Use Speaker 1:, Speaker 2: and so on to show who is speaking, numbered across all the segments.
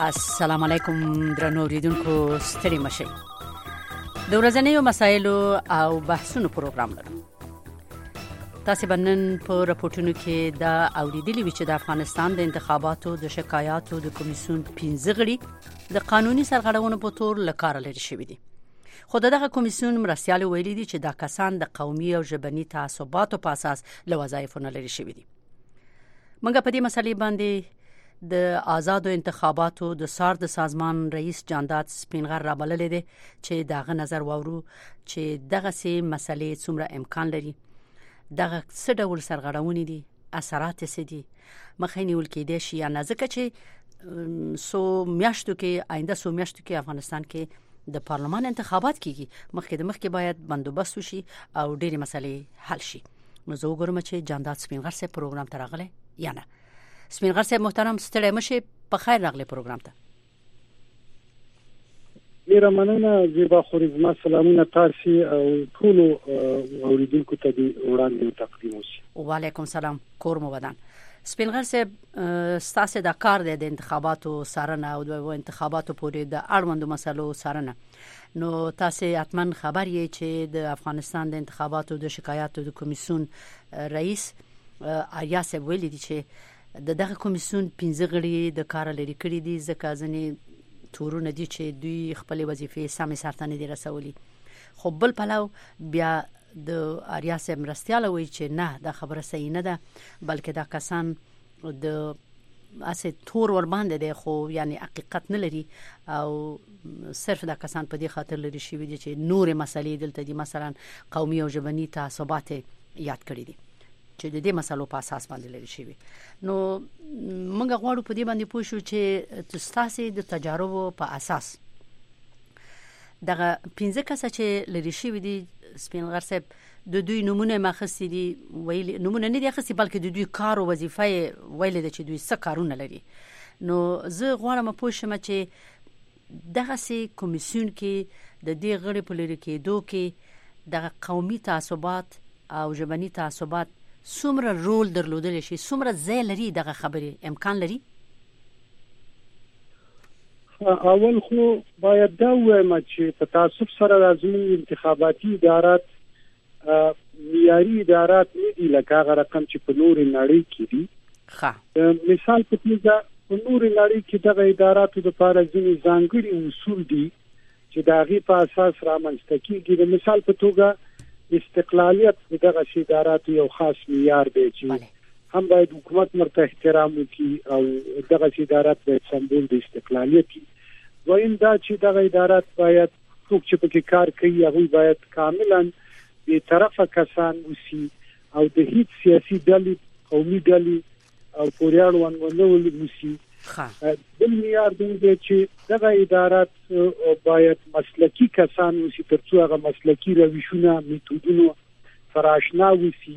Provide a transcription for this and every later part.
Speaker 1: السلام علیکم درنو اوریدونکو ستړي مشئ د ورځنیو مسایلو او بحثونو پروګرام لرو. تاسو بنن په راپورټونو کې دا اوریدلی وی چې د افغانستان د انتخاباتو د شکایاتو د کمیسیون 15 غړي د قانوني سرغړونو په تور لکار لري شوی دي. خو دغه کمیسیون مرستيال ویلي دي چې دا کسان د قومي او ژبني تعصباتو په اساس له وظایفو نه لري شوی دي. منګه په دې مسلې باندې د آزادو انتخاباتو د سار د سازمان رئیس جانداد سپینغر را بللې دي چې دغه نظر وورو چې دغه سي مسلې څومره امکان لري، دغه څه ډول سرغړونې دي، اثرات څه دي، مخینه ول کې دي شي یا نه، ځکه چې سو میاشتو کې افغانستان کې د پارلمان انتخابات کیږي، مخکې باید بندوبست وشي او ډېری مسلې حل شي. نو زه وګورم چې جانداد سپینغر سره پروګرام ته راغلی یا نه. سپینغر صاحب محترم، ستړي مشه، په خیر راغلی پروګرام ته.
Speaker 2: ډیره مننه. زیبا خورزما سلامونه تاسو او ټول اوریدونکو ته وړاندې تقدیم وشي. وعلیکم
Speaker 1: سلام، کور مو ودان. سپینغر صاحب، ستاسو د کار د انتخاباتو سارنه او د انتخاباتو پورې د اړوندو مسلو سارنه، نو تاسو اتمن خبر یې چې د افغانستان د انتخاباتو د شکایاتو د کمیسیون رئیس آریا صاحب ویلي دي چې دغه کمیسیون 15 غړي د کار لري کړی دي، ځکه ځنې تورونه دي چې دوی خپل وظیفې سمې سرته دي رسولي. خو بل پلاو بیا د آریا صاحب مرستيال وایي چې نه، دا خبره صحیح نه ده، بلکې دا کسان د اسه تور ور باندې دي، خو یعنی حقیقت نه لري او صرف دا کسان په دې خاطر لري شوی دي چې نور مسلې دلته دي، مثلا قومي او ژبني تعصبات یاد کړی دي چې د دې مسلو په اساس باندې لري شوی. نو موږ غواړو په دې باندې پوه شو چې تاسو د تجاربو په اساس دغه 15 کس چې لري شوی دي، سپینغر صاحب د دوی نمونه مخسي دي، ویل نمونه نه دي اخسي، بلکې د دوی کار او وظیفه ویل دي چې دوی څه کارونه لري. نو زه غواړم پوه شم چې دغه سي کمیسیون کې د دې غړي په لري کېدو کې دغه قومي تعصبات او ژبني تعصبات څومره رول درلودل شي، څومره ځای لري، دغه خبرې امکان لري.
Speaker 2: اول خو باید دا وایم چې په تعصب سره لازمي انتخاباتي ادارات معیاري ادارات نه دي لکه هغه رقم چې په نور نړۍ کې دي. مثال په توګه په نور نړۍ کې دغه اداراتو د لپاره ځینې ځانګړي اصول دي چې د هغې په اساس رامنځته کېږي. د مثال په توګه استقلالیت دغه اداراتو یو خاص معیار دی چې هم باید حکومت مرته احترام وکړي او دغه ادارات باید سمبول د استقلالیت وي. دویم دا چې دغه ادارات باید څوک چې پکې کار کوي هغه باید کاملا بی‌طرفه کسان وسی او د هیڅ سیاسي ډلې، قومي ډلې او پوریاړ ونولو وسی. بل معیار دی چې دغه ادارات باید مسلکی کسان وسی ترڅو هغه مسلکی روشونه، میتودونه سره آشنا وسی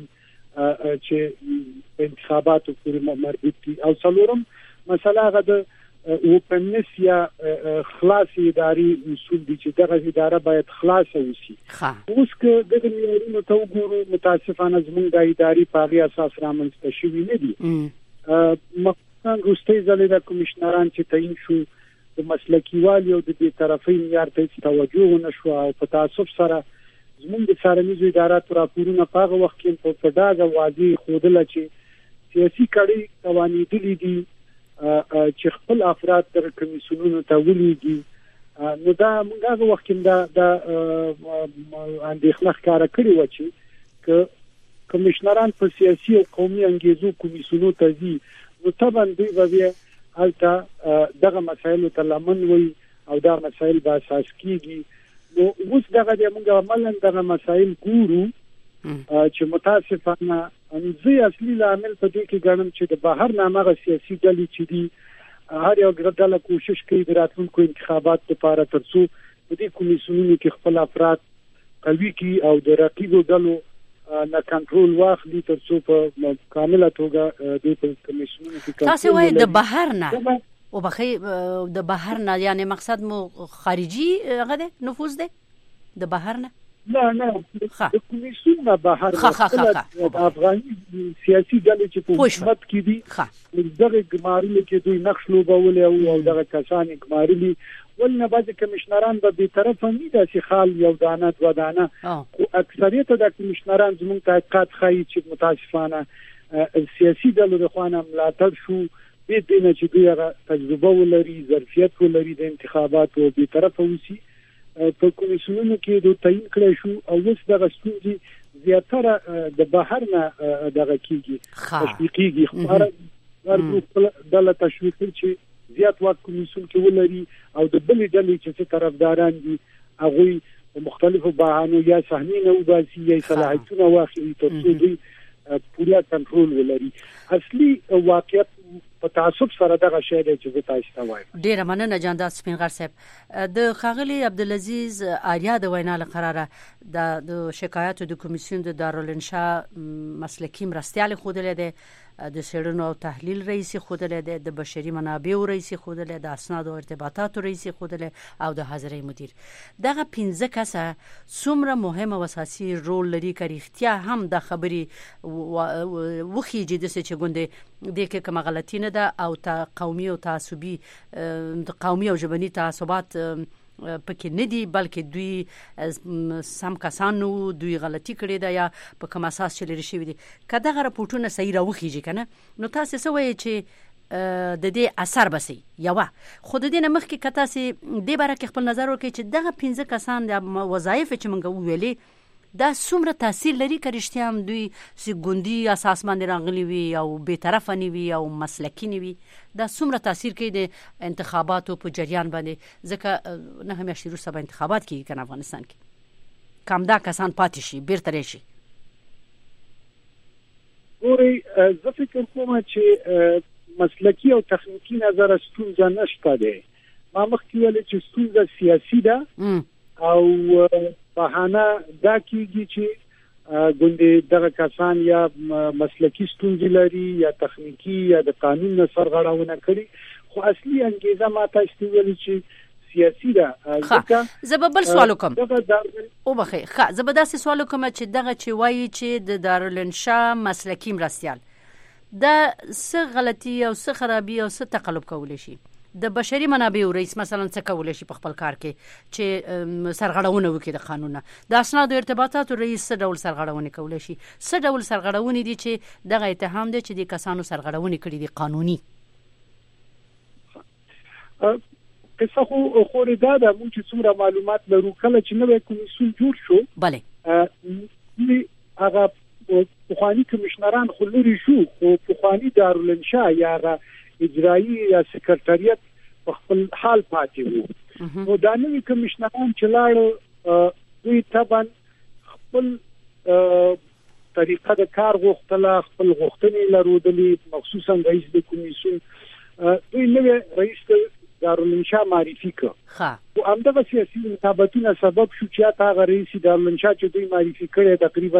Speaker 2: چې انتخاباتو پورې مربوط دي. او څلورم مسله هغه د اوپننس یا خلاص اداري اصول دي چې دغه اداره باید خلاصه وسی. اوس که دغه معیارونو ته وګورو، متاسفانه زموږ د اداري په هغه اساس رامنځته شوي نه دي. روستي ځلې د کمشنران چې تعین شو د مسلکیوالي او د بی‌طرفۍ معیار ته توجه نشو او په تعصب سره زموږ د څارنیزو اداراتو راپورونه په هغه وخت کې په ډاګه واضح ښودله چې سیاسي کړۍ توانېدلې دي چې خپل افراد تر کمیسیونونو ته ولیږي. نو دا موږ هغه وخت کې دا اندېښنه ښکاره کړې وه چې کمشنران په سیاسي او قومي انګیزو کمیسیونو ته ځي، نو طبعا دوی به هلته دغه مسایلو ته لمن وي او دا مسایل به اساس کیږي. نو اوس دغه موږ عملاً دغه مسایل ګورو چې متاسفانه زه اصلي عامل په دې کې ګڼم چې د بهر نامه سیاسي ډلې چې دي هر یو ډله کوشش کوي د راتلونکو انتخابات لپاره ترڅو په دې کمیسیونونو کې خپل افراد قوي کړي او د رقیبو ډلو نه کنټرول واخلي ترڅو په کامله توګه د کمیسیونونو کې
Speaker 1: تاسو وایي د بهر نه او بخي د بهر نه، یعنی مقصد مو خارجي هغه ده، نفوذ ده د بهر نه.
Speaker 2: نه د کمیسیون نه بهر د افغاني سیاسي ډلې چې په حکومت کې دي دغه ګمارلي کې دوی نقش لوبول او دغه کسان ګمارلي ولنه بعض کمشنران به بی‌طرفه نه دي چې خال یو دانه و دانه او اکثریت د کمشنران زموږ تحقیقات ښیي چې متاسفانه سیاسي ډلو د خوانه ملاتړ شو به دینه چې دوی تجربه ولري ظرفیت ولري د انتخاباتو بی‌طرفه وسی په کمیسیونونو کې د تعین کړی شو او اوس دغه ستونزې زیاتره د بهر نه دغه کیږي تشویقيږي خبره دله تشویق چې زیات وخت کمیسیون کې ولري او د بلې ډلې چې طرفداران دي هغه مختلفو بهانو یا صحنې نه وباسي یا صلاحیتونه واخلي ترڅو دوی پوره کنټرول ولري. اصلي واقعیت په تعصب سره دغه شی دی چې تاسو ته وایم.
Speaker 1: ډیره مننه جانداد سپینغر صاحب. د خاغلی عبدالعزیز آریا د وینا لپاره د شکایاتو د کمیسیون د دارالانشاء مسلکی مرستیال خوده لیده د سړونو او تحلیل رئیس خوده لیده د بشري منابع رئیس خوده لیده د اسناد او ارتباطات رئیس خوده لیده او د حاضرۍ مدیر. دغه 15 کسه څومره مهم او اساسي رول لري که اختیا هم د خبري وخیږي د څه چګوندې د کې کوم غلطی نه ده او قومي او تعصبي قومي او ژبني تعصبات پکې نه دي بلکې دوی سم کسانو دوی غلطي کړې ده یا په کوم اساس چې لري شوی دي که دغه راپورټونه صحیح راوخیږي کنه نو تاسو څه وایي چې د دې اثر بسي یوه خود دې نه مخکې کته سي د باره کې خپل نظر ورکړي چې دغه 15 کسان د وظایف چې موږ ویلې دا څومره تاثیر لري که رښتیا هم دوی سي ګوندي اساس باندې راغلي وي او به طرفه نه وي او مسلکی نه وي دا څومره تاثیر کوي د انتخاباتو په جریان باندې ځکه نه همیشه روسه به انتخابات کیږي کنه افغانستان کې کم دا کسان پاتې شي بیرته راشي.
Speaker 2: ګوري زه فکر کوم چې مسلکی او تخنیکی نظر ستونزه نشته ده. ما مخکې ویل چې ستونزه سیاسي ده او بهانه دا کیږي چې ګوندې دغه کسان یا مسلکی ستونزې لري یا تخنیکی یا د قانون نه سرغړونه کړي خو اصلي انګیزه ما تاسو ویل چې سیاسي ده.
Speaker 1: ځکه زببل سوال کوم او بخې زبداسي سوال کوم چې دغه چې وایي چې د دارالانشاء مسلکی مرستيال دا څه غلطي او څه خرابي او څه تقلب کول شي د بشري منابع رئیس مثلا څه کول شي په خپل کار کې چې سرغړونه وکړي د قانون د اسناد او ارتباطات رئیس څه ډول سرغړونه کول شي څه ډول سرغړونه دي چې دغه اتهام دي چې د کسانو سرغړونه کړي دي قانوني
Speaker 2: قصه خو دا د موږ چې څومره معلومات لرو کله چې نوې کمیسیون جوړ شو
Speaker 1: bale
Speaker 2: هغه پخوانی کمشنران خو لري شو خو پخوانی دارالانشاء یا اجرایی یا سکرټریت په خپل حال پاتې وو نو دا نوې کمشنران چې لاړ دوی طبعا خپل طریقه د کار غوښتله خپل غوښتنې لرودلې مخصوصا رئیس د کمیسیون دوی نوې رئیس دارالانشاء معرفي کړ او همدغه سیاسي انتخاباتونه سبب شو چې هغه رئیس دارالانشاء چې دوی معرفي کړي تقریبا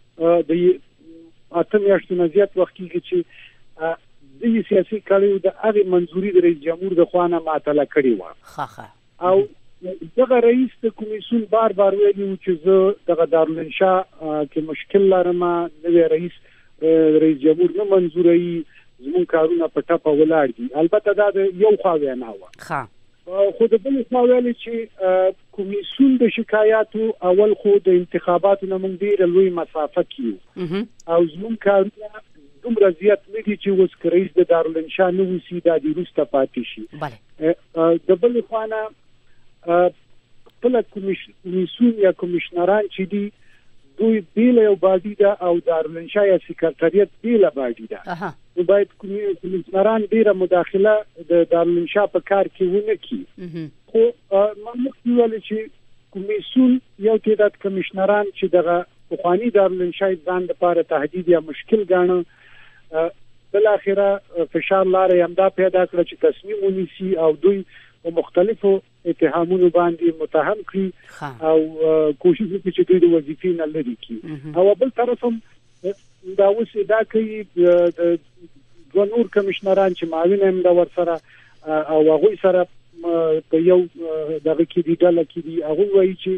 Speaker 2: د اته میاشتو نه زیات وخت کې چې د سیاسي کړیو د هغه منځوري د رئیس جمهور د خوانه معطله کړی و او دغه رئیس د کمیسیون بار ویلي چې زه دغه دارالانشاء کې مشکل لرم نو رئیس جمهور نه منځوري زمون کارونه په ټاپه ولاړ دي. البته دا یو خواوې نه و خو د بل خواوې چې کمیسیون د شکایاتو اول خو د انتخاباتو نه مونږ ډیر لوی مسافه کیو او زمون کارونه دومره زیات نه دي چې اوس رئیس د دارالانشاء نه وسی د روسته پاتې شي. د بل خوانه خپل کمیسیون یا کمشنران چې دي دوی بیل یو باډي ده او دارالانشاء یا سکرټریت بیل باډي ده نو باید کمیسیونران ډیره مداخله د دارالانشاء په کار کې ونه کړي خو مخکې ویل چې کمیسیون یو تعداد کمشنران چې دغه پخوانی دارالانشاء ځان لپاره تهدید یا مشکل ګاڼه بل اخره فشار لارې همدا پیدا کړ چې تصمیم ونیسي او دوی په مختلفو اتهامونو باندې متهم کړي او کوشش وکړي چې دوی د وظیفې نه لري کړي او بل طرف هم دا اوس دا کوي د نور کمشنران چې معاون هم دا ورسره او هغه سره په یو دغه کې دی ډله کې دی هغه وایي چې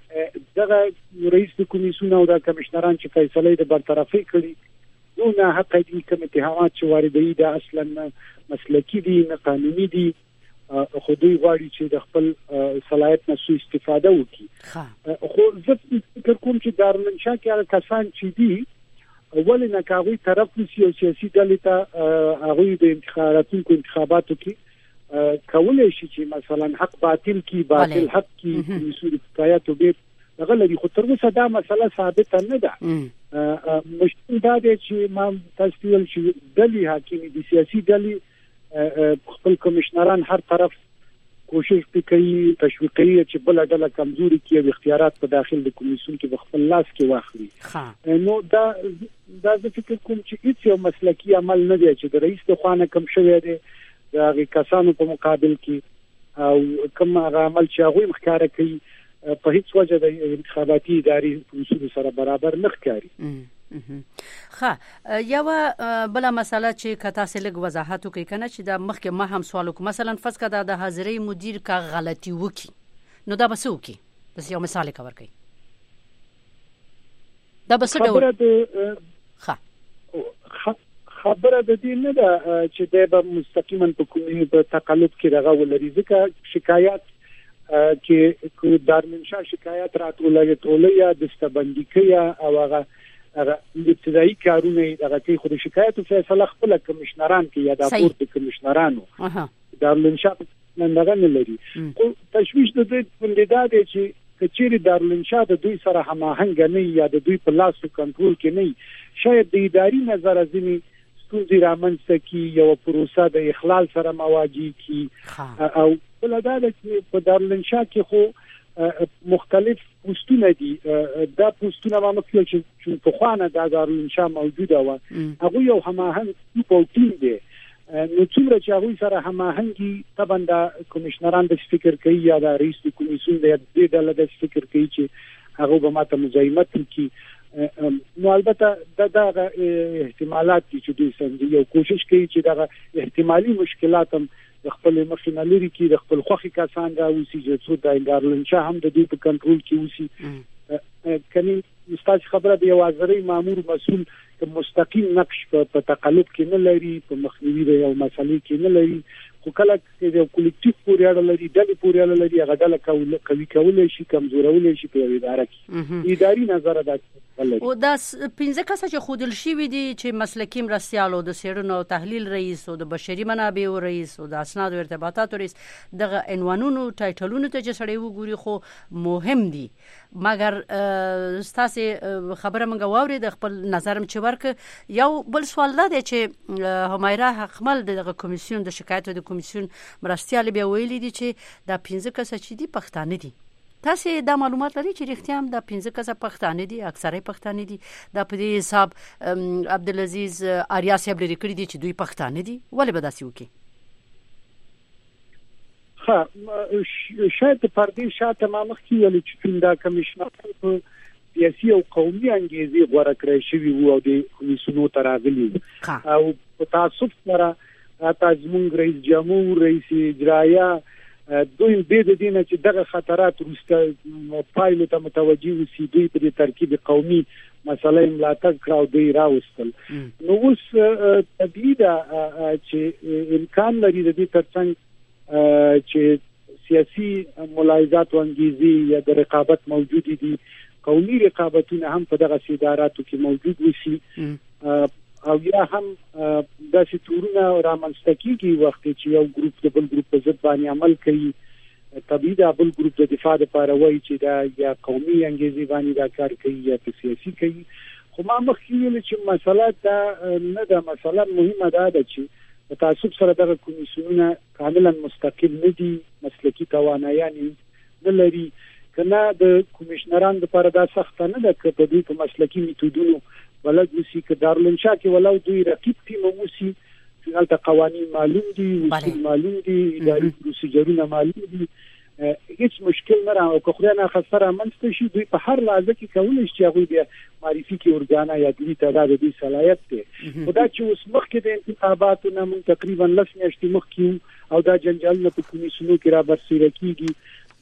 Speaker 2: دغه رئیس د کمیسیون او د کمشنران چې فیصله د برطرفي کړي نو نه حق دي کوم اتهامات چې واردوي د اصلا مسلکی دي نه قانوني دي خو دوی غواړي چې د خپل صلاحیت نه سوء استفاده وکړي خو زه فکر کوم چې دارالانشا کې هغه کسان چې دي ولې نه کاوي طرف نشي او سیاسي ډلې ته هغه د انتخاباتو کې کولای شي چې مثلا حق باطل کی باطل حق کی مسؤل حکایت به غلطي خو تر اوسه دا مسله ثابت نه ده مشکل دا دی چې ما تاسو ویل چې دلی حاکمي دي سیاسي دلی خپل کمشنران هر طرف کوشش کوي تشویقي چې بل ډله کمزوري کې اختیارات په داخل د کمیسیون کې خپل لاس کې واخلي نو دا فکر کوم چې هیڅ یو مسلکی عمل نه دی چې د رئیس د خوانه کم شوی دی د کسانو په مقابل کې او کوم عمل چې هغه مخکاره کوي په هیڅ وجه د انتخاباتي ادارې اصول سره برابر نه ښکاري
Speaker 1: یو بل مسله چې کته سلګ وضاحت کوي کنه چې د مخکې ما هم سوال وکم مثلا فرض کړه د حاضرۍ مدیر کا غلطي وکي نو دا بس وکي بس یو مثال کور کوي دا بس ډول
Speaker 2: خبره د دې نه ده چې د مستقیما په کومي په تقلب کې دغه ولري ځکه شکایت کې دارالانشا شکایت راتولې یا دستبندي کوي او هغه ابتدایي کارونه دغه کې خو د شکایت فیصله خپل کمشنران کې یا د پورت کمشنرانو دارالانشا نه لري خو تشویش د دې بندیدا دی چې کچېری دارالانشا د دوی سره هماهنګ نه یا د دوی په لاس کنټرول کې نه شاید د اداري نظر ازمي ستونزې رامنځته کی یو پروسه د اخلال سره مواجه کی او بلداله چې په دارالانشا کې خو مختلف پوسټونه دي دا پوسټونه ممکن چې په خوانه د دارالانشا موجوده و هغه یو هماهنګ په ټیم دی نو څومره چې هغه سره هماهنګي طبعا د کمشنران د فکر کوي یا د رئیس کمیسیون د ډله د فکر کوي چې هغه به ماته مزاحمت کوي نو البته دا احتمالات چې دوی څنګه یو کوشش کوي چې دا احتمالي مشکلات هم د خپل مخینه لري کې د خپل خوخي کسان راوسی چې څو د دارالانشا هم د دوی په کنټرول کې وسی کني مستاج خبره دی یو ازري مامور مسؤل چې مستقیم نقش په تقلب کې نه لري په مخنیوي د یو مسلې کې نه لري خو کله چې یو کلیکټیو پورې اړه لري ډلې پورې اړه لري هغه ډله کوي کولای شي کمزورولای شي په اداره کې اداري نظر ده
Speaker 1: او دا 15 کسه چې خودل شي وي دي چې مسلکی مرستيالو د سیرونو تحلیل رئیس او د بشري منابع رئیس او د اسناد او ارتباطات رئیس دغه عنوانونو ټایټلونو ته چې سړی وګوري خو مهم دي مګر تاسو خبره مونږ واوري د خپل نظرم چې ورک یو بل سوال ده چې همایره حقمل دغه کمیسیون د شکایت د کمیسیون مرستيال بیا ویلي دي چې د 15 کسه چې دي پښتانه دي تاسو دا معلومات لري چې رښتیا هم د 15 کسه پښتانه دي اکثره پښتانه دي دا په دې حساب عبدالعزيز آریا صاحب لري کړی دي چې دوی پښتانه دي ولې به داسې وکي
Speaker 2: شاید پر دې شاته ما مخکې ویل چې دا کمشنر په سیاسي او قومي انګیزې غوړه کړی شوی وو او د کمیسیونو تراغلی او په تعصب سره تاسو رئیس جمهور رئیس اجرایه دوی به د دینه چې دغه خطرات ورسته پایلو ته متوجي وسی دوی په ترکیب قومي مسله ملاتړ کړو دوی راوستل نو اوس طبيعي ده چې امکان لري د دې ترڅنګ چې سیاسي ملاحظات او انګیزي یا د رقابت موجود دي قومي رقابتونه هم په دغه اداراتو کې موجود وسی او یا هم د سټورونه رامنځته کیږي وخت چې یو ګروپ د بل ګروپ په ضد باندې عمل کوي طبيعي د بل ګروپ د دفاع لپاره وایي چې دا یا قومي انګیزي باندې دا کار کوي یا سیاسي کوي خو ما مخکې ویل چې مسله دا نه ده مسله مهمه ده چې په تعصب سره دغه کمیسیونونه کاملا مستقل نه دي مسلکی توانایي نه لري کنه د کمشنران لپاره دا سخت نه ده چې په دې په مسلکی میتودونو ولګ وسی ک دارالانشا کې ولو دوی رقیب ټیم وسی چې هلته قوانين معلوم دي اصول معلوم دي اداري پروسیجرونه معلوم دي هیڅ مشکل نه راو که خو نه خسره منځته شي دوی په هر لحظه کې کولای شي هغه بیا معرفي کې ورګانا یا دوی تعداد دي صلاحیت دي خدا چې اوس مخکې د انتخاباتو نه تقریبا 10 میاشتې مخکې او دا جنجال په کمیسیونو کې را برسېره کیږي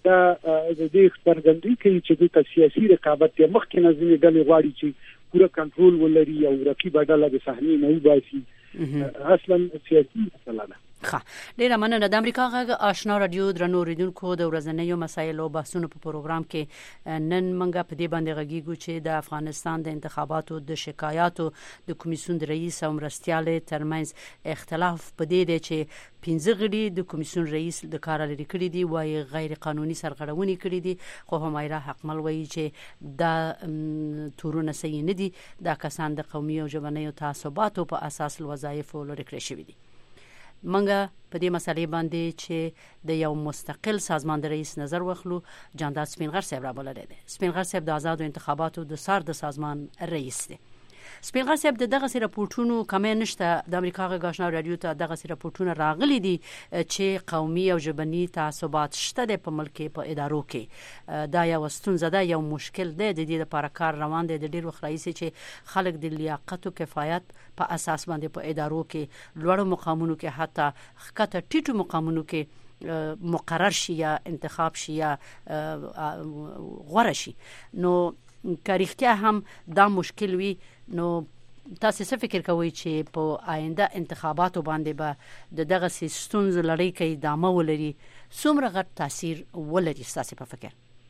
Speaker 2: دا د دې څرګندوي کوي چې د سیاسي رقابت یې مخکې نه ځینې ډلې غواړي چې پوره کنټرول ولري او رقیبه ډله د صحنې نه وباسي اصلا سیاسي مسله ده.
Speaker 1: ښه، ډیره مننه. د امریکا غږ آشنا رادیو درنو اوریدونکو، د ورځنیو مسایلو او بحثونو په پروګرام کې نن منګه په دې باندې غږیږو چې د افغانستان د انتخاباتو د شکایاتو د کمیسیون د رئیس او مرستیال ترمنځ اختلاف په دې دی چې 15 غړي د کمیسیون رئیس د کار لري کړی دي وایي غیر قانوني سرغړونې کړې دي، خو همایرا حقمل وایي چې دا تورونه صحیح نه دي، دا کسان د قومي او ژبنیو تعصباتو په اساس وظایفو لري کړی شوی دي. منګه په دې مسلې باندې چې د یو مستقل سازمان د رئیس نظر واخلو، جانداد سپینغر صاحب را بللی دی. سپینغر صاحب د آزادو انتخاباتو د سار د سازمان رئیس دی. سپینغر صاحب دغه سي راپورټونو کمه نشته، د امریکا غږ آشنا رادیو ته دغه سي راپورټونه راغلي دي چې قومي او ژبني تعصبات شته د په ملک په ادارو کې. دا یو ستونزه ده، یو مشکل دی، د دې لپاره کار روان دی. د ډیر وخت راځي چې خلک د لیاقت او کفایت په اساس باندې په ادارو کې لوړ مقامونو کې حتی خکته ټیټو مقامونو کې مقرر شي یا انتخاب شي یا غوړه شي. نو کاریختیا هم دا مشکل وي. نو تاسو څه فکر کوئ چې په آینده انتخاباتو باندې به دغه ستونزو لړۍ کې ادامه ولري، څومره غټ تاثیر ولري تاسو په فکر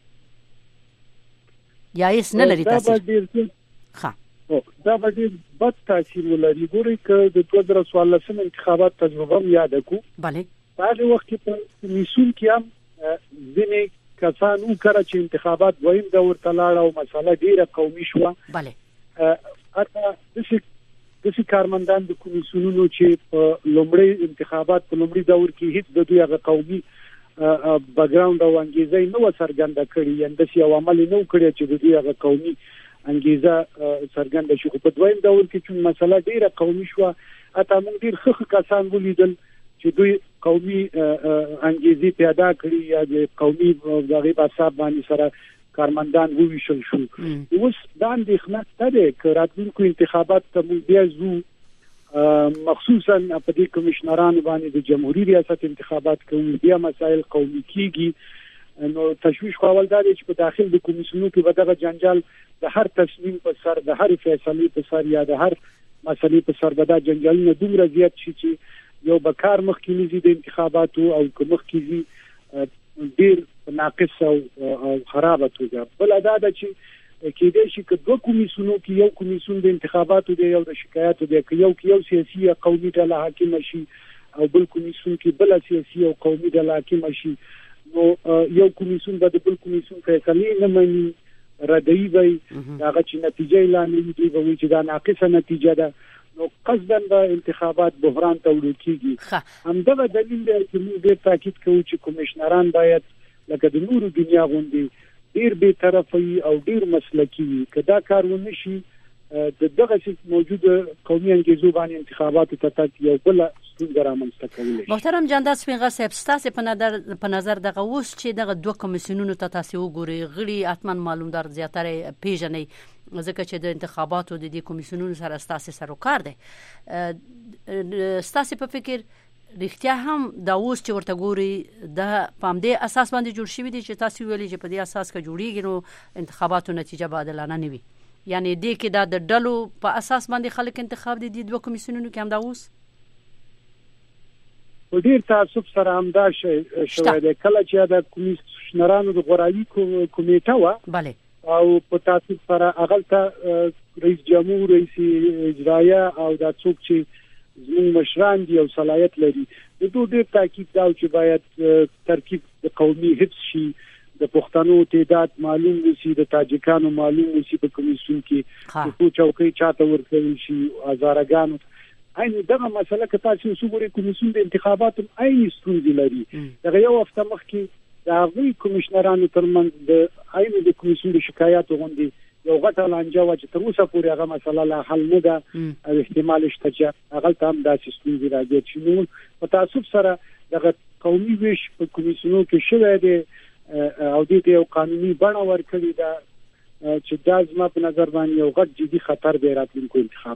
Speaker 1: یا هیڅ نه لري تاثیر؟ ښه،
Speaker 2: دا به ډېر بد تاثیر ولري. ګورئ که د 2014 انتخابات تجربه یاد کو،
Speaker 1: بله
Speaker 2: په هغه وخت کې په کمیسیون کې هم ځینې کسان وکړه چې انتخابات دویم دور ته لاړ او مسله ډیره قومي شو.
Speaker 1: بله
Speaker 2: حتی داسې کارمندان د کمیسیونونو چې په لومړی انتخابات په لومړي دور کې هیڅ د دوی هغه قومي بیکګراوند او انګیزه نه و څرګنده کړې، یا داسې یو عمل نه وکړي چې د دوی هغه قومي انګیزه څرګنده شي. په دویم دور کې چې مسله ډیره قومي شو، حتی موږ ډیر ښه کسان ولیدل چې دوی قومي انګیزه پیدا کړي یا د قومي دغه حساب باندې سره کارمندان وویشل شو. اوس دا اندېښنه ده چې راتلونکو انتخابات ته موږ بیا ځو، مخصوصا په دې کمشنرانو باندې د جمهوریت ریاست انتخابات کوي، بیا مسائل قومي کیږي. نو تشویش خو اول دا دی چې په داخل د کمیسیونو کې به دغه جنجال د هر تصمیم په سر، د هر فیصلې په سر یا د هر مسلې په سر به دا جنجالونه دومره زیات شي چې یو به کار مخکې نزي د انتخاباتو او که مخکې زي ډیر ناقص او خرابه توګه. بل دا ده چې کېدای شي که دوه کمیسیونو کې یو کمیسیون د انتخاباتو دی، یو د شکایاتو دی، که یو سیاسي یا قومي ډله حاکم شي او بل کمیسیون کې بل سیاسي او قومي ډله حاکم شي، نو یو کمیسیون به د بل کمیسیون فیصلې نه مني، ردی وي، هغه چې نتیجه اعلان کوي به وي چې دا ناقصه نتیجه ده. نو قصداً د انتخابات بحران ته وړل کیږي. همدغه دلیل دی چې موږ ډېر تاکید کوو چې کمیشنران باید لکه د نورو دنیا غوندې ډېر بې طرفه او ډېر مسلکي وي. که دا کار ونه شي، دغه موجوده قومي انګیزو باندې انتخاباتو ته تګ یو بل ستونزه رامنځته کولی شي.
Speaker 1: محترم جانداد سپینغر صاحب، ستاسو په نظر دغه اوس چې دغه دوه کمیسیونونو ته تاسو وګورئ، غړي اتمن معلومدار زیاتره پیژنئ، ځکه چې د انتخاباتو د دې کمیسیونونو سره ستاسو سروکار دی. ستاسو په فکر رښتیا هم دا اوس چې ورته ګوري د پام دې اساس باندې جوړ شوی دی چې تاسو ویلي چې په دې اساس کې جوړیږي نو انتخاباتو نتیجه به عادلانه نه وي؟ یعنی دې کې دا د ډلو په اساس باندې خلک انتخاب دي د دوه کمیسیونونو کې هم دا اوس
Speaker 2: په ډیر تعصب سره همدا شوی دی. کله چې د کمیشنرانو د غوراوي کمیټه و،
Speaker 1: بله،
Speaker 2: او په تعصب سره اغلته رئیس جمهور، رئیس اجرایه او دا څوک چې زموږ مشران دي او صلاحیت لري، د دوی ډیر تاکید دا چې باید ترکیب د قومي حفظ شي، د پښتنو تعداد معلوم وسی، د تاجکانو معلوم وسی په کمیسیون کې، څو چوکۍ چاته ورکول شي، هزارګانو. عین دغه مسله که تاسو وګورئ، کمیسیون د انتخاباتو عین ستونزې لري. دغه یو هفته مخکې د هغوی کمیشنرانو ترمنځ د عین د کمیسیون د شکایاتو غونډې یو غټه لانجه وه چې تر اوسه پورې هغه مسله لا حل نه ده او احتمال شته چې هغلته هم داسې ستونزې راځي چې نو په تعصب سره دغه قومي ویش په کمیسیونو کې شوی دی او دې ته یو قانوني بڼه ورکړې ده چې دا زما په نظر باندې یو غټ جدي خطر دی راتلونکو انتخاباتو ته.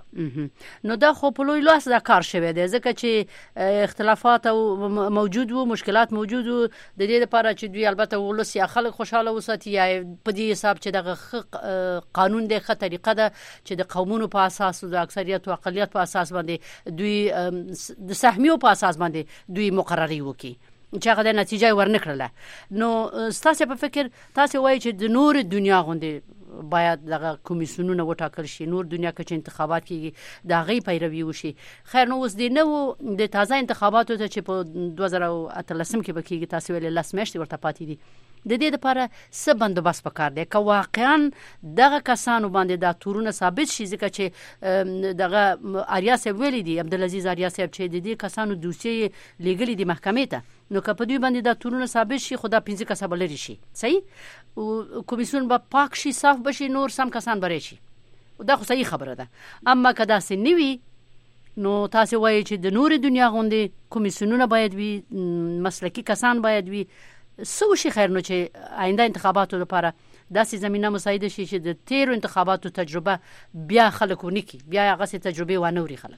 Speaker 1: نو دا خو په لوی لاس دا کار شوی دی ځکه چې اختلافات موجود وو مشکلات موجود وو د دې لپاره چې دوی البته ولس یا خلک خوشاله وساتي یا په دې حساب چې دغه قانون دی ښه طریقه ده چې د قومونو په اساس د اکثریت او اقلیت په اساس باندې دوی د سهمیو په اساس باندې دوی مقرري وکړي چې هغه د نتیجه ورنکړله. نو تاسو په فکر تاسو وایي چې د نور دنیا غوندي باید دغه کمیسیونونه وټاکل شي نور دنیا کې چې انتخابات کیږي د هغې پیروي وشي. خیر نو اوس د نو د تازه انتخاباتو ته چې په 2013 کې به کیږي تاسو ویل لاس میاشتې ورته پاتې دي د دې لپاره څه بندوبست پکار دی که واقعا دغه کسانو باندې دا تورونه ثابت شي ځکه چې دغه آریا صاحب ویلي دي عبدالعزیز آریا صاحب چې د دې کسانو دوسیې لیږلي دي محکمې ته نو که په دوی باندې دا تورونه ثابت شي خو دا 15 کسه به لرې شي صحیح او کمیسیون به پاک شي صاف بشي نور سم کسان بری شي دا خو صحیح خبره ده. اما که داسې نه وي نو تاسو وایي چې د نور دنیا غوندې کمیسیونونه باید وي مسلکي کسان باید وي څه وشي خیر نو چې آینده انتخاباتو لپاره داسې زمینه مساعده شي چې د تیرو انتخاباتو تجربه بیا خلک ونکي بیا هغه تجربه ونوري خلک.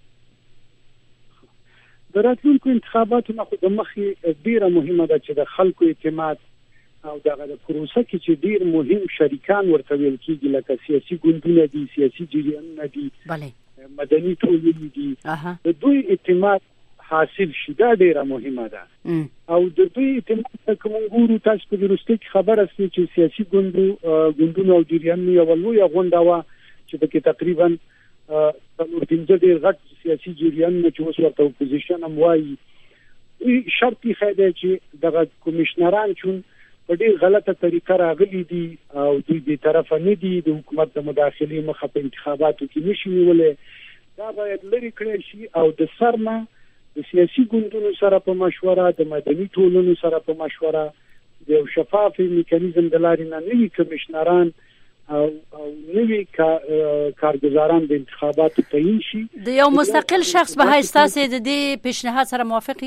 Speaker 2: د راتلونکو انتخاباتو نه خو د مخې ډیره مهمه ده چې د خلکو اعتماد او دغه د پروسه کې چې ډیر مهم شریکان ورته ویل کېږي لکه سیاسي ګوندونه دي سیاسي جریانونه دي مدني ټولنې دي د دوی اعتماد حاصل شي دا ډیره مهمه ده او د دوی اعتماد کوم ګورو تاسو په وروسته کې خبره سي چې سیاسي ګوندونه او جریانونه یو لوی غونډه وا چې په کې تقریبا نور پنځه ډیر غټ سیاسي جریانونه چې اوس ورته اپوزیشن هم وایي شرط یې خیده چې دغه کمیشنران چون په ډیر غلطه طریقه راغلي دي او دوی دې طرفه نه دي د حکومت د مداخلې مخه په انتخاباتو کې نشي نیولې دا باید لري کړی شي او د سرنه د سیاسي ګوندونو سره په مشوره د مدني ټولنو سره په مشوره د شفاف میکانیزم د لارې نه نوي کمیشنران او نوي کارګزاران د انتخاباتو تعیین شي.
Speaker 1: د یو مستقل شخص به حیث تاسو د دې پیشنهاد سره موافقي؟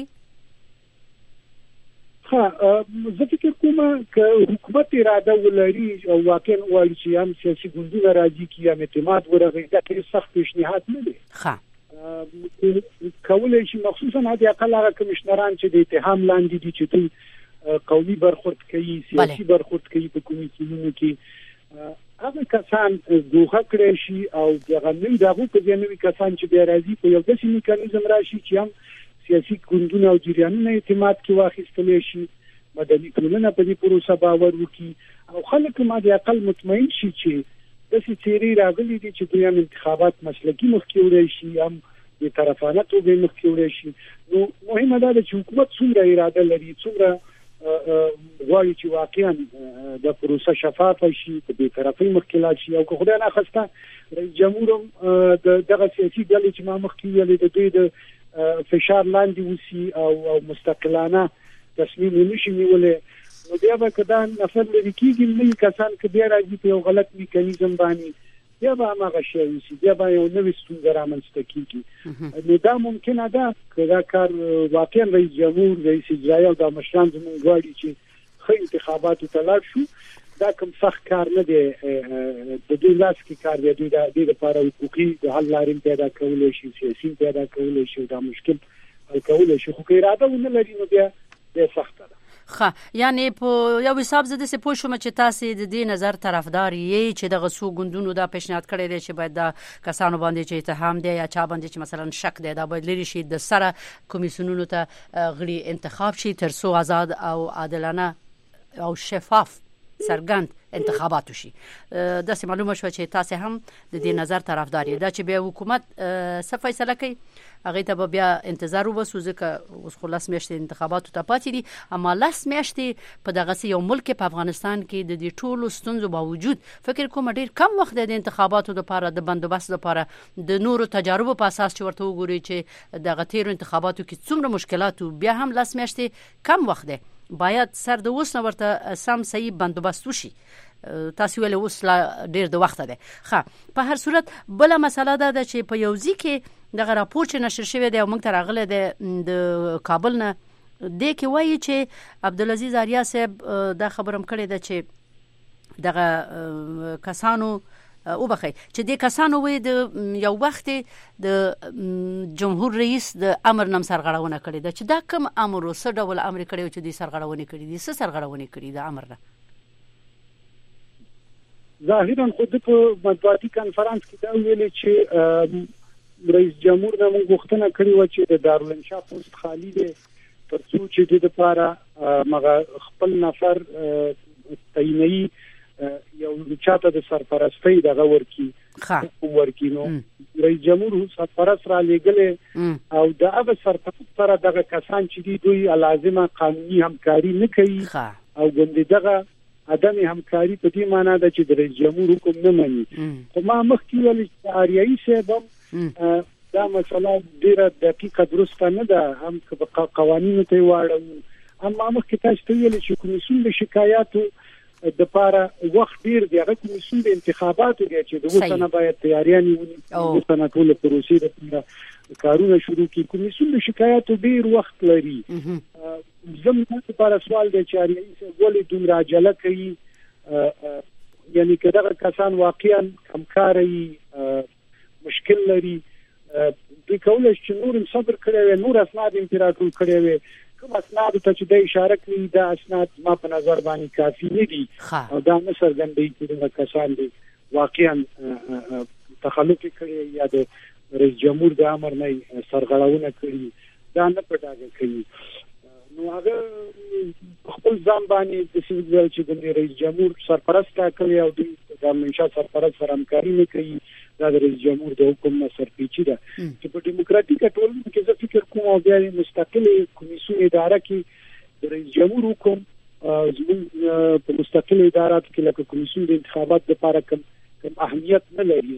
Speaker 2: زه فکر کوم چې حکومت اراده ولري او واقعا وایي چې هم سیاسي ګوندونه راځي چې هم اعتماد ورغی دا ډېر سخت پیشنهاد نه دی. کولای شي مخصوصا هغه اقل هغه کمیشنران چې د اتهام لاندې دي چې دوی قومي برخورد کوي سیاسي برخورد کوي په کمیسیونونو کې هغه کسان دوه کړی شي او دغه نوی دغه په ځینوي کسان چې بیا راځي په یو داسې میکانیزم راشي چې هم سیاسي ګوندونه او جریانونه اعتماد کې واخیستل شي مدني ټولنه په دې پروسه باور وکړي او خلک ما د اقل مطمئن شي چې داسې چیرې راغلي دي چې دوی هم انتخابات مسلکي مخکې وړي شي هم د طرفانه توګه مخکې وړي شي. نو مهمه ده چې حکومت څومره اراده لري څومره غواړي چې واقعا د پروسه شفافه شي په دې طرفي مخکلات شي او که خدای نه خواسته رئیس جمهور دغه سیاسي ډلې چې ما مخکې ویلې د دوی د فشار لاندې وسی او مستقلانه تصمیم ونشي نیولې نو بیا به کدا نفر لري کېږي نوي کسان که بیا راځي په یو غلط میکانیزم باندې بیا به هغه شی وسی بیا به یو نوې ستونزه رامنځته کېږي. نو دا ممکنه ده که دا کار واقعا رئیس جمهور رئیس اجرایه او د مشران زموږ غواړي چې ښه انتخاباتو ته لاړ شو دا کوم سخت کار نه دی د دوی لاس کې کار دی دوی د دې لپاره حقوقي د حل لارې پیدا کولای شي سیاسي پیدا کولای شي دا مشکل حل کولای شي خو که اراده ونه لري نو بیا سخته ده.
Speaker 1: یعنی په یو حساب زده سه پوه شوم چې تاسو د دې نظر طرفدار یې چې دغه سو ګوندونو دا پیشنهاد کړی دی چې باید د کسانو باندې چې اتهام دی یا چا باندې چې مثلا شک دی دا باید لري شي د سره کمیسیونونو ته غړي انتخاب شي تر څو آزاد او عادلانه او شفاف سرګند انتخابات وشي. دا سه معلومه شو چې تاسو هم د دې نظر طرفدار یې دا چې به حکومت څه فیصله کوي هغه ته بیا انتظار وباسو ځکه اوس خلاص میاشتې انتخاباتو ته پاتې دي اما لاس میاشتې په دغه یو ملک په افغانستان کې د دې ټولو ستونزو باوجود فکر کوم ډیر کم وخت د انتخاباتو لپاره د بندوبست لپاره د نورو تجاربو په اساس چې ورته وګوري چې دغه تیر انتخاباتو کې څومره مشکلات بیا هم لاس میاشتې کم وخت دی باید سر د اوس نه ورته سم صحیح بندوبست وشي. تاسو ویل اوس ډیر د وخت ده. په هر صورت بل مسله ده چې په یو ځکه دغه راپور چې نشر شوی دی او موږ ته راغله د کابل نه د کې وایي چې عبدالعزیز آریا صاحب دا خبرم کړی ده چې دغه کسانو او بخي چې د کسانو وې د یو وخت د جمهور رئیس د امر نم سرغړونه کړې ده چې دا کوم امر وسه ډول امر کړی چې د سرغړونه کړې دي څه سرغړونه کړې ده امر ده
Speaker 2: ظاهرا خود په مطبوعاتي کانفرنس کې دا ویل چې رئیس جمهور د غوښتنه کړې و چې د دارالانشا پوسټ خالی دی ترڅو چې د لپاره مغه خپل نفر تعیني یو چاته د سرپرستی دغه ورکی نو رئیس جمهور سرپرست را لګلې او د هغه سرپرست سره دغه کسان چې دوی لازمه قانوني همکاري نه کوي او ګوندې دغه عدم همکاري په دې معنی ده چې د رئیس جمهور حکم نه مني خو ما مخکې ویل چې آریایي صاحب دا مسله ډیره دقیقه درسته نه ده هم قوانینو ته واړو اما مخکې تاسو ته ویل چې کمیسیون د شکایاتو د لپاره وخت ډیر دی هغه کمیسیون د انتخاباتو دی چې د وسنه باید تیاریانه ونی د وسنه ټول پروسې د کارونه شروع کی کمیسیون د شکایاتو ډیر وخت لري زموږ لپاره سوال دی چې اړیه ولې دومره عجله کوي یعنی کله کسان واقعا همکاري مشکل لري د کولای چې نور صبر کړي نور اسناد امپراتور کړي کوم اسناد ته چې د اشاره کوي دا اسناد ما په نظر باندې کافي نه دي او دا نه څرګندوي چې د کسان دي واقعا تخلف کړي یا د رئیس جمهور د امر نه سرغړونه کړي دا نه پټاګه کوي نو هغه خپل ځان باندې د سیاسي چې د رئیس جمهور سرپرست کوي او د منشا سرپرست سره همکاري نه کوي دا د رئیس جمهور د حکم نه سرپیچي ده چې په دیموکراتیکه ټولنه کې زه فکر کوم او بیا مستقله کمیسیون اداره کې د رئیس جمهور حکم زموږ په مستقله ادارات کې لکه کمیسیون د انتخابات لپاره کوم اهمیت نه لري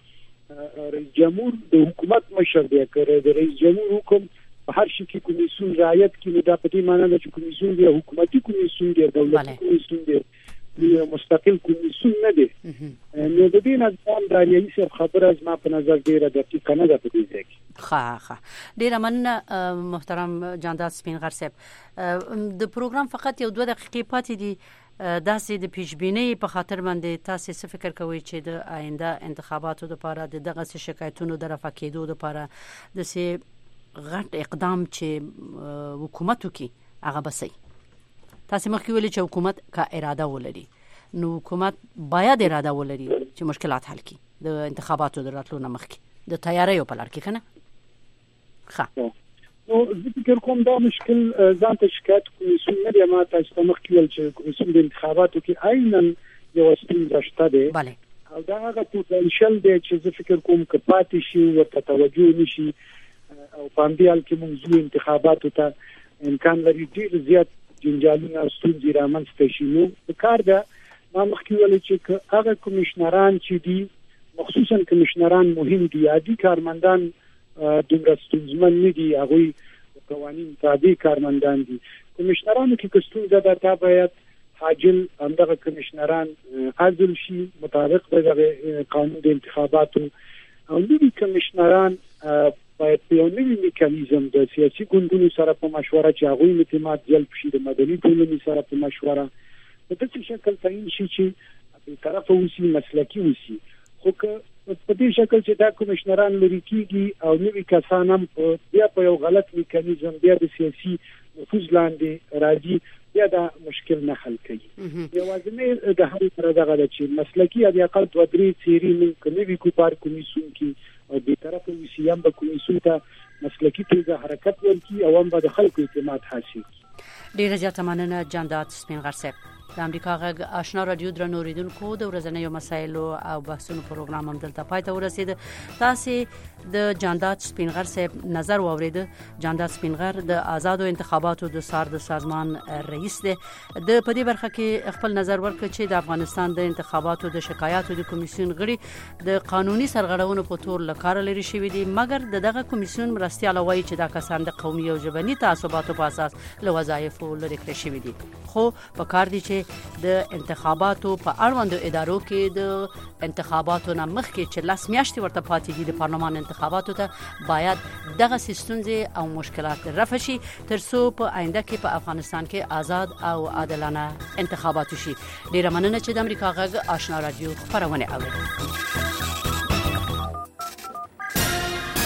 Speaker 2: ځکه رئیس جمهور د حکومت مشر دی کړي د رئیس جمهور حکم په هر شي کې کمیسیون رعایت کوي دا په دې معنی ده چې کمیسیون دی حکومتي کمیسیون دی دولتي کمیسیون دی مستقل کمیسیون نه دی نو د دې نظام د ریاست خبره از ما په نظر ډیره دقیقه نه ده په دې ځکه
Speaker 1: ښه ډیره مننه محترم جانداد سپینغر صاحب د پروګرام فقط یو 2 دقیقې پاتې دي داسې د پیشبینی په خاطر باندې تاسو څه فکر کوئ چې د آینده انتخاباتو لپاره دغه شکایتونو د رفع کېدو لپاره د سي غټ اقدام چې حکومت وکي هغه بسي تاسو مخکې ویل چې حکومت کا اراده ولري نو حکومت باید اراده ولري چې مشکلات حل کړي د انتخاباتو د راتلو نه مخکې د تیاریو په لړ کې کنه
Speaker 2: ښه نو فکر کوم دا مشکل ځان ته شکایت کمیسیون نه دی ما تاسو مخکې ویل چې کمیسیون د انتخاباتو کې عیناً یو ستونزه شته ده او دا هغه پوتنشل دی چې زه فکر کوم چې پاتې شي ورته توجه نشي او پاندیال کې موضوع انتخاباتو ته امکان لري ډیر زیات جنجالونه ستونزې رامنځته شي نو د کار ده ما مخکې ویل چې هغه کمیشنران چې دي مخصوصا کمیشنران مهم دي عادي کارمندان دومره ستونزمن نه دي هغه قوانین تابع کارمندان دي کمیشنرانو کې ستونزه ده دا باید حاجل همدغه کمیشنران عزل شي مطابق د قانون د انتخاباتو او نوي کمیشنران باید په یو نوي میکانیزم د سیاسي ګوندونو سره په مشوره چې هغوی اعتماد جلب شي د مدني ټولنې سره په مشوره په داسې شکل تعیین شي چې په طرف اوسي مسلکي اوسي خو که په دې شکل چې دا کمیشنران لري کیږي او نوي کسان هم بیا په یو غلط میکانیزم بیا د سیاسي نفوذ لاندې راځي بیا دا مشکل نه حل کوي یوازې د هر سره دغه چې مسلکي یا د اقل 2-3 سیری من نوي کوپار کمیسیون کې او به طرف وسیام به کمیسیون ته مسلکي توګه حرکت ورکړي او هم به د خلکو اعتماد حاصل کړي
Speaker 1: ډیره زیاته مننه جانداد سپینغر صاحب د امریکا غږ آشنا رادیو درنو اوریدونکو د ورځنیو مسایلو او بحثونو پروګرام هم دلته پای ته ورسید تاسو د جانداد سپینغر صاحب نظر واورید جانداد سپینغر د آزادو انتخاباتو د سازمان رئیس دی د پدې برخه کې خپل نظر ورکړ چې د افغانستان د انتخاباتو د شکایاتو د کمیسیون غړي د قانوني سرغړونو په تور لکار لري شوی دي مګر دغه کمیسیون مرستياله وایي چې دا کسان د قومي او ژبني تعصباتو په اساس له وظایفو لري کړی شوی دي خو په کار دي چې د انتخاباتو په اړوند ادارو کې د انتخاباتو نه مخکې چې لاس میاشتې ورته پاتې دي د پارلمان انتخاباتو ته باید دغه ستونزې او مشکلات رفع شي ترڅو په آینده کې په افغانستان کې آزاد او عادلانه انتخابات وشي. ډیره مننه چې د امریکا غږ آشنا رادیو خبرونه اوري.